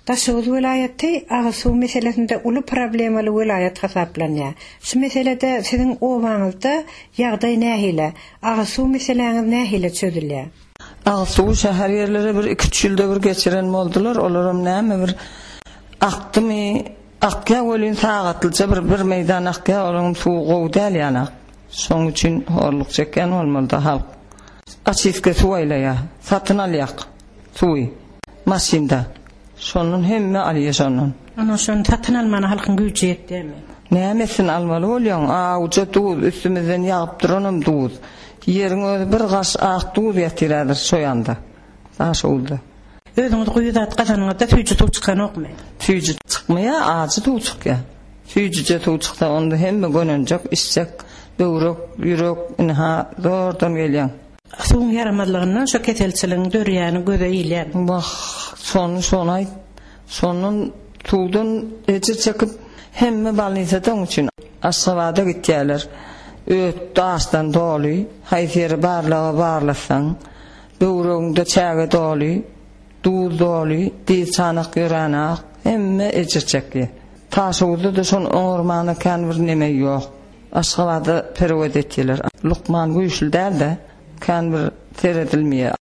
Daşoğuz vilayeti Ağsu meselesinde ulu problemalı vilayet hesaplanýar. Şu meselede sizin owaňyzda ýagdaý nähile? Ağsu meseleňiz nähile çözülýär? Ağsu şäher ýerlere bir 2-3 ýylda bir geçiren boldular. Olaram näme bir akdymy akya bolyn sagatlyca bir meýdan akya olaryň suw gowy däl ýana. Şoň üçin horluk çeken bolmaly halk. Açyska suw aýlaýar, satyn alýak suwy maşynda. Şonun hemme alýar şonun. Ana şonu satyn almany halkyň güýçi ýetdimi? Nämesin almaly bolýan? Uja duz üstümizden ýagyp duranam duz. Ýeriň özi bir gaş ak duz ýetirädir şoýanda. Taş oldu. Özüňiz guýuzat gazanyňyzda tüýjü tuw çykan okmy? Tüýjü çykmaýar, ajy tuw çykýar. Tüýjüje tuw çyksa onda hemme gönenjek, isjek, böwrek, ýürek, inha zordan gelýän. Suwun ýaramazlygyndan şo ketelçiligiň dörýäni göze ýylýar. Bak, sonay, sonun tuwdan ejir çekip hemme balnisadan üçin Aşgabatda gitýärler. Öt daşdan doly, haýsy barlasaň, böwreginde çäge doly, duz doly, diz çanak ýöränak, hemme ejir çekýär. Taşyňyzda da şon ormana kan bir neme ýok. Aşgabatda perewet etdiler. Lukman güýçli däl-de, kan bir seredilmeýär.